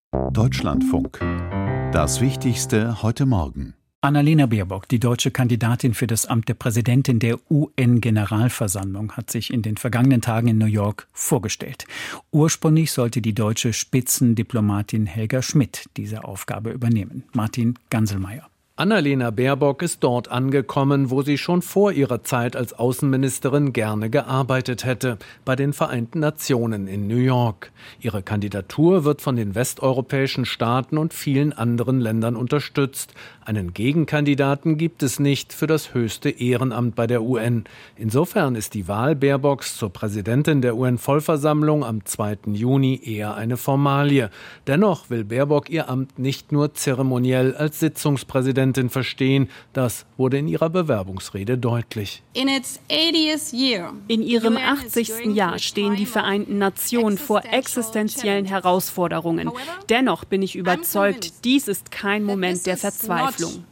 Deutschlandfunk. Das Wichtigste heute Morgen. Annalena Baerbock, die deutsche Kandidatin für das Amt der Präsidentin der UN-Generalversammlung, hat sich in den vergangenen Tagen in New York vorgestellt. Ursprünglich sollte die deutsche Spitzendiplomatin Helga Schmidt diese Aufgabe übernehmen. Martin Ganselmeier. Annalena Baerbock ist dort angekommen, wo sie schon vor ihrer Zeit als Außenministerin gerne gearbeitet hätte, bei den Vereinten Nationen in New York. Ihre Kandidatur wird von den westeuropäischen Staaten und vielen anderen Ländern unterstützt. Einen Gegenkandidaten gibt es nicht für das höchste Ehrenamt bei der UN. Insofern ist die Wahl Baerbocks zur Präsidentin der UN-Vollversammlung am 2. Juni eher eine Formalie. Dennoch will Baerbock ihr Amt nicht nur zeremoniell als Sitzungspräsidentin verstehen. Das wurde in ihrer Bewerbungsrede deutlich. In ihrem 80. Jahr stehen die Vereinten Nationen vor existenziellen Herausforderungen. Dennoch bin ich überzeugt, dies ist kein Moment der Verzweiflung.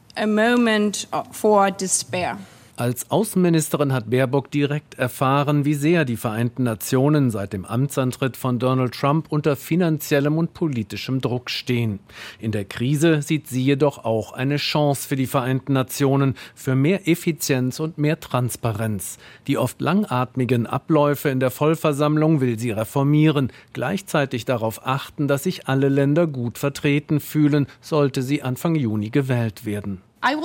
Als Außenministerin hat Baerbock direkt erfahren, wie sehr die Vereinten Nationen seit dem Amtsantritt von Donald Trump unter finanziellem und politischem Druck stehen. In der Krise sieht sie jedoch auch eine Chance für die Vereinten Nationen, für mehr Effizienz und mehr Transparenz. Die oft langatmigen Abläufe in der Vollversammlung will sie reformieren, gleichzeitig darauf achten, dass sich alle Länder gut vertreten fühlen, sollte sie Anfang Juni gewählt werden.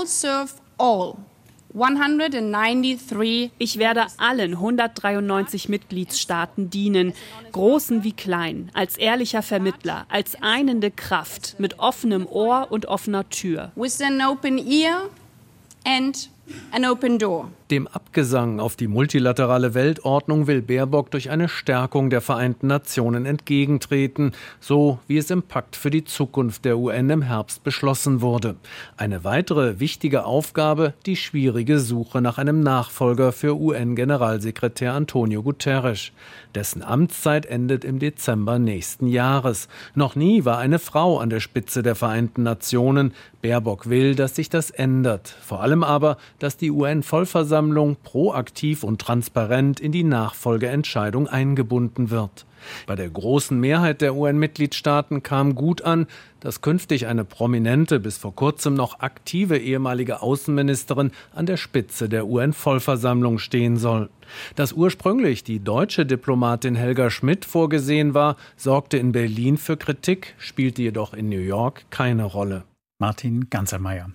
Ich werde allen 193 Mitgliedstaaten dienen, großen wie kleinen, als ehrlicher Vermittler, als einende Kraft, mit offenem Ohr und offener Tür. With an open ear and an open door. Dem Abgesang auf die multilaterale Weltordnung will Baerbock durch eine Stärkung der Vereinten Nationen entgegentreten, so wie es im Pakt für die Zukunft der UN im Herbst beschlossen wurde. Eine weitere wichtige Aufgabe, die schwierige Suche nach einem Nachfolger für UN-Generalsekretär Antonio Guterres. Dessen Amtszeit endet im Dezember nächsten Jahres. Noch nie war eine Frau an der Spitze der Vereinten Nationen. Baerbock will, dass sich das ändert. Vor allem aber, dass die UN-Vollversammlung proaktiv und transparent in die Nachfolgeentscheidung eingebunden wird. Bei der großen Mehrheit der UN-Mitgliedstaaten kam gut an, dass künftig eine prominente, bis vor kurzem noch aktive ehemalige Außenministerin an der Spitze der UN-Vollversammlung stehen soll. Dass ursprünglich die deutsche Diplomatin Helga Schmidt vorgesehen war, sorgte in Berlin für Kritik, spielte jedoch in New York keine Rolle. Martin Ganselmeier.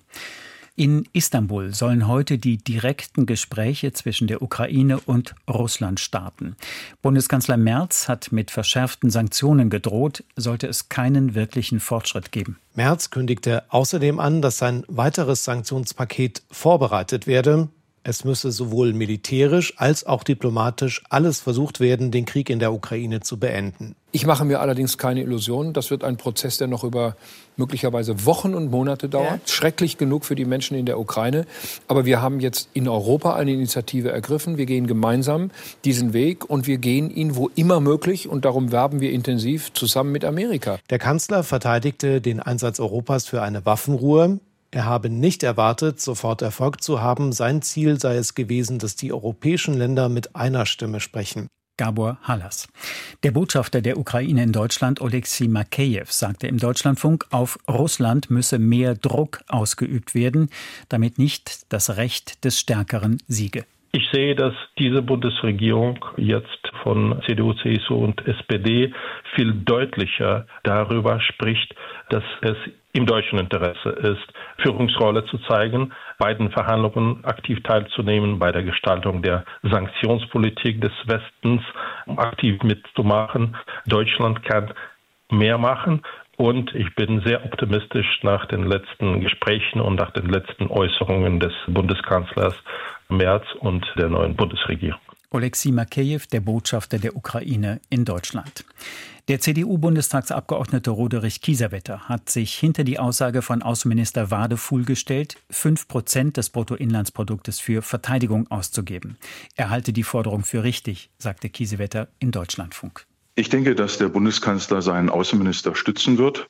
In Istanbul sollen heute die direkten Gespräche zwischen der Ukraine und Russland starten. Bundeskanzler Merz hat mit verschärften Sanktionen gedroht, sollte es keinen wirklichen Fortschritt geben. Merz kündigte außerdem an, dass ein weiteres Sanktionspaket vorbereitet werde. Es müsse sowohl militärisch als auch diplomatisch alles versucht werden, den Krieg in der Ukraine zu beenden. Ich mache mir allerdings keine Illusionen. Das wird ein Prozess, der noch über möglicherweise Wochen und Monate dauert. Ja. Schrecklich genug für die Menschen in der Ukraine. Aber wir haben jetzt in Europa eine Initiative ergriffen. Wir gehen gemeinsam diesen Weg und wir gehen ihn wo immer möglich. Und darum werben wir intensiv zusammen mit Amerika. Der Kanzler verteidigte den Einsatz Europas für eine Waffenruhe. Er habe nicht erwartet, sofort Erfolg zu haben. Sein Ziel sei es gewesen, dass die europäischen Länder mit einer Stimme sprechen. Gabor Hallas. Der Botschafter der Ukraine in Deutschland, Oleksiy Makejew, sagte im Deutschlandfunk, auf Russland müsse mehr Druck ausgeübt werden, damit nicht das Recht des Stärkeren siege. Ich sehe, dass diese Bundesregierung jetzt von CDU, CSU und SPD viel deutlicher darüber spricht, dass es im deutschen Interesse ist, Führungsrolle zu zeigen, bei den Verhandlungen aktiv teilzunehmen, bei der Gestaltung der Sanktionspolitik des Westens aktiv mitzumachen. Deutschland kann mehr machen. Und ich bin sehr optimistisch nach den letzten Gesprächen und nach den letzten Äußerungen des Bundeskanzlers Merz und der neuen Bundesregierung. Oleksiy Makejew, der Botschafter der Ukraine in Deutschland. Der CDU-Bundestagsabgeordnete Roderich Kiesewetter hat sich hinter die Aussage von Außenminister Wadefuhl gestellt, 5% des Bruttoinlandsproduktes für Verteidigung auszugeben. Er halte die Forderung für richtig, sagte Kiesewetter im Deutschlandfunk. Ich denke, dass der Bundeskanzler seinen Außenminister stützen wird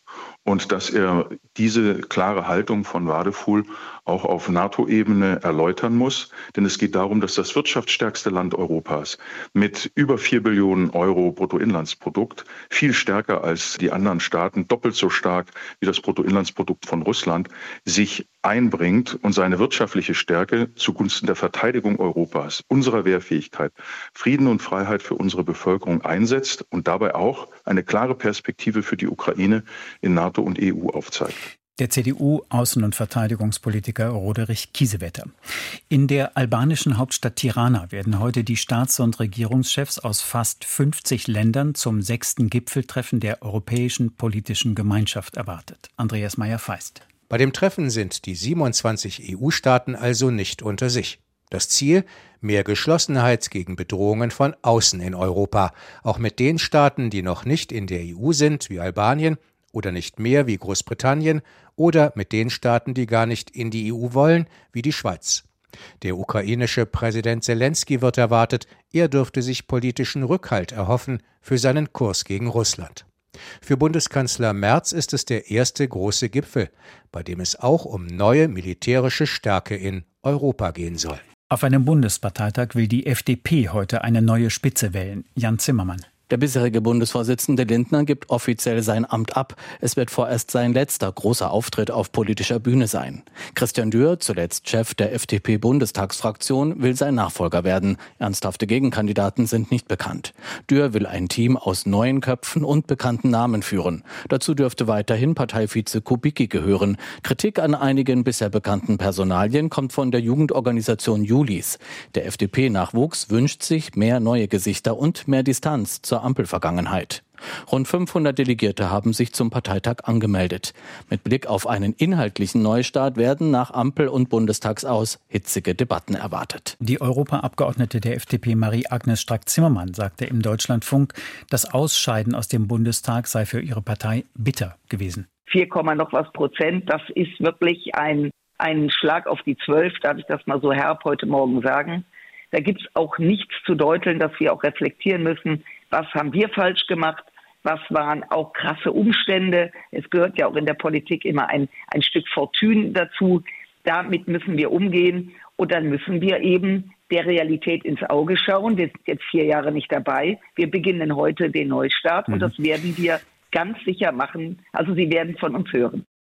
und dass er diese klare Haltung von Wadephul auch auf NATO-Ebene erläutern muss. Denn es geht darum, dass das wirtschaftsstärkste Land Europas mit über 4 Billionen Euro Bruttoinlandsprodukt, viel stärker als die anderen Staaten, doppelt so stark wie das Bruttoinlandsprodukt von Russland, sich einbringt und seine wirtschaftliche Stärke zugunsten der Verteidigung Europas, unserer Wehrfähigkeit, Frieden und Freiheit für unsere Bevölkerung einsetzt und dabei auch eine klare Perspektive für die Ukraine in NATO und EU aufzeigt. Der CDU-Außen- und Verteidigungspolitiker Roderich Kiesewetter. In der albanischen Hauptstadt Tirana werden heute die Staats- und Regierungschefs aus fast 50 Ländern zum 6. Gipfeltreffen der Europäischen Politischen Gemeinschaft erwartet. Andreas Meyer-Feist. Bei dem Treffen sind die 27 EU-Staaten also nicht unter sich. Das Ziel? Mehr Geschlossenheit gegen Bedrohungen von außen in Europa. Auch mit den Staaten, die noch nicht in der EU sind, wie Albanien, oder nicht mehr wie Großbritannien, oder mit den Staaten, die gar nicht in die EU wollen, wie die Schweiz. Der ukrainische Präsident Selenskyj wird erwartet, er dürfte sich politischen Rückhalt erhoffen für seinen Kurs gegen Russland. Für Bundeskanzler Merz ist es der erste große Gipfel, bei dem es auch um neue militärische Stärke in Europa gehen soll. Auf einem Bundesparteitag will die FDP heute eine neue Spitze wählen. Jan Zimmermann. Der bisherige Bundesvorsitzende Lindner gibt offiziell sein Amt ab. Es wird vorerst sein letzter großer Auftritt auf politischer Bühne sein. Christian Dürr, zuletzt Chef der FDP-Bundestagsfraktion, will sein Nachfolger werden. Ernsthafte Gegenkandidaten sind nicht bekannt. Dürr will ein Team aus neuen Köpfen und bekannten Namen führen. Dazu dürfte weiterhin Parteivize Kubicki gehören. Kritik an einigen bisher bekannten Personalien kommt von der Jugendorganisation Julis. Der FDP-Nachwuchs wünscht sich mehr neue Gesichter und mehr Distanz zur Ampelvergangenheit. Rund 500 Delegierte haben sich zum Parteitag angemeldet. Mit Blick auf einen inhaltlichen Neustart werden nach Ampel- und Bundestagsaus hitzige Debatten erwartet. Die Europaabgeordnete der FDP Marie-Agnes Strack-Zimmermann sagte im Deutschlandfunk, das Ausscheiden aus dem Bundestag sei für ihre Partei bitter gewesen. 4, noch was Prozent, das ist wirklich ein Schlag auf die 12, darf ich das mal so herb heute Morgen sagen. Da gibt es auch nichts zu deuteln, dass wir auch reflektieren müssen, was haben wir falsch gemacht, was waren auch krasse Umstände. Es gehört ja auch in der Politik immer ein Stück Fortune dazu. Damit müssen wir umgehen und dann müssen wir eben der Realität ins Auge schauen. Wir sind jetzt 4 Jahre nicht dabei. Wir beginnen heute den Neustart und das werden wir ganz sicher machen. Also Sie werden von uns hören.